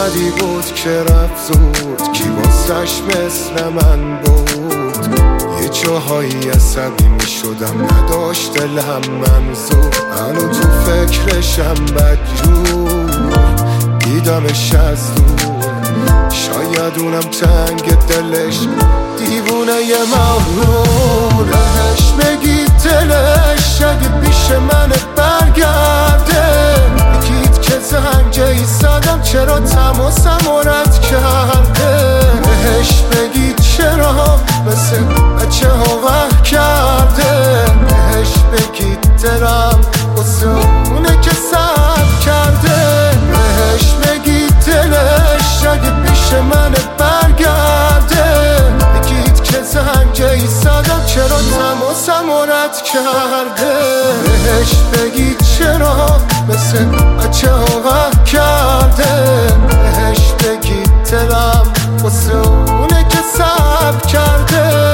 بدی بود که رفت زود، کی واسش مثل من بود. یه جاهایی عصبی می شدم، نداشت دلم منظور. هنو تو فکرشم بدجور، دیدمش از دور. شاید اونم تنگ دلش، دیوونه یه مغرور. بهش بگی دلش اگه پیش من برگرده، بگید که زنگ ایستادم چرا تماسم رد کرده. بهش بگید چرا مثل بچه ها وح کرده. بهش بگید دلم واسه اونه که صبر کرده. بهش بگید دلش اگه پیش من برگرده، بگید که زنگ ایستادم چرا تماسم رد کرده. بهش بگید چرا مثل بچه ها وح کرده. بهش بگید دلم واسه اونه که صبر کرده.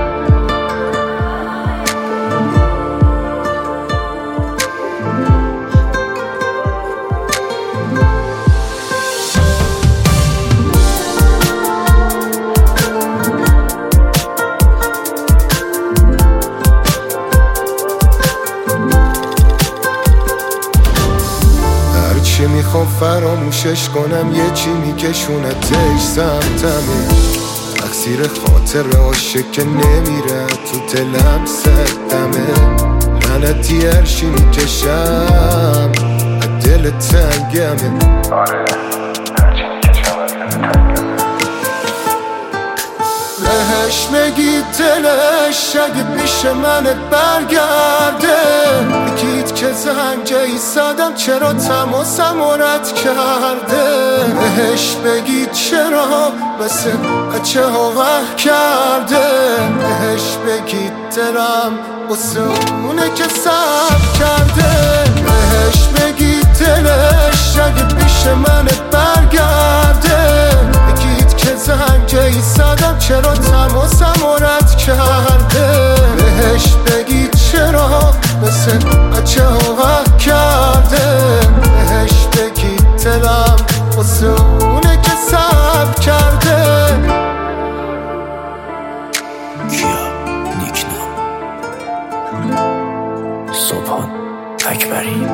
هرچی میخوام فراموشش کنم، یه چی میکشونه تش سمتمه. تقصیر خاطر عاشق که نمیره تو دلم صدمه. لعنتی هرچی میکشم از دل تنگمه. آره هرچی میکشم از دل تنگمه. بهش بگید دلش اگه پیش من برگرده، بگید که زنگ ایستادم چرا تماسم رد کرده. بهش بگید چرا مثل بچه ها وح کرده. بهش بگید دلم واسه اونه که صبر کرده. بهش بگید دلش اگه پیش من برگرده، بگید که زنگ ایستادم چرا تماسم رد کرده. بهش بگید چرا مثل بچه ها وح کرده. بهش بگید دلم واسه اونه که صبر کرده. کیا نیکنام صبحان اکبری.